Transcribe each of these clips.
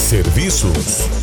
Serviços.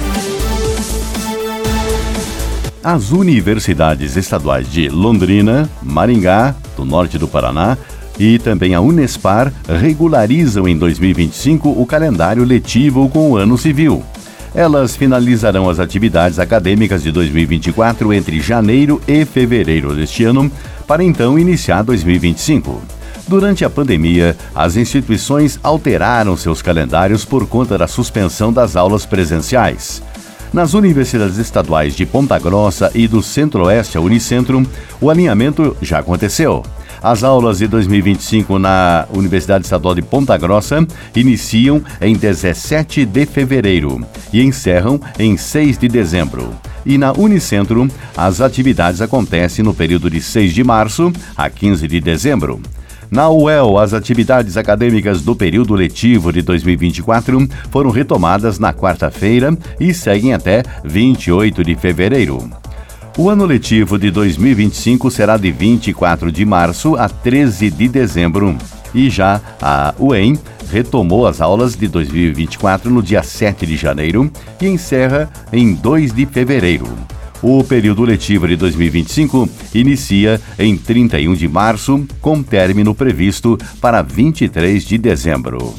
As universidades estaduais de Londrina, Maringá, do norte do Paraná, e também a Unespar regularizam em 2025 o calendário letivo com o ano civil. Elas finalizarão as atividades acadêmicas de 2024 entre janeiro e fevereiro deste ano, para então iniciar 2025. Durante a pandemia, as instituições alteraram seus calendários por conta da suspensão das aulas presenciais. Nas universidades estaduais de Ponta Grossa e do Centro-Oeste, a Unicentro, o alinhamento já aconteceu. As aulas de 2025 na Universidade Estadual de Ponta Grossa iniciam em 17 de fevereiro e encerram em 6 de dezembro. E na Unicentro, as atividades acontecem no período de 6 de março a 15 de dezembro. Na UEL, as atividades acadêmicas do período letivo de 2024 foram retomadas na quarta-feira e seguem até 28 de fevereiro. O ano letivo de 2025 será de 24 de março a 13 de dezembro. E já a UEM retomou as aulas de 2024 no dia 7 de janeiro e encerra em 2 de fevereiro. O período letivo de 2025 inicia em 31 de março, com término previsto para 23 de dezembro.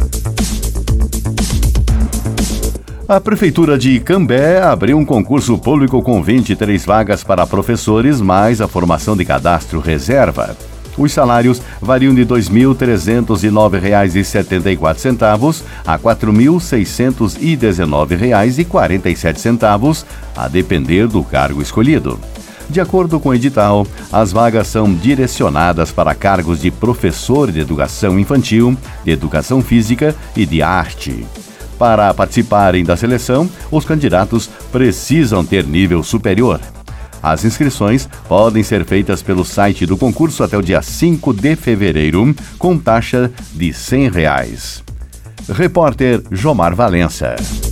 A Prefeitura de Cambé abriu um concurso público com 23 vagas para professores, mais a formação de cadastro reserva. Os salários variam de R$ 2.309,74 a R$ 4.619,47, a depender do cargo escolhido. De acordo com o edital, as vagas são direcionadas para cargos de professor de educação infantil, de educação física e de arte. Para participarem da seleção, os candidatos precisam ter nível superior. As inscrições podem ser feitas pelo site do concurso até o dia 5 de fevereiro, com taxa de R$ 100. Repórter Jomar Valença.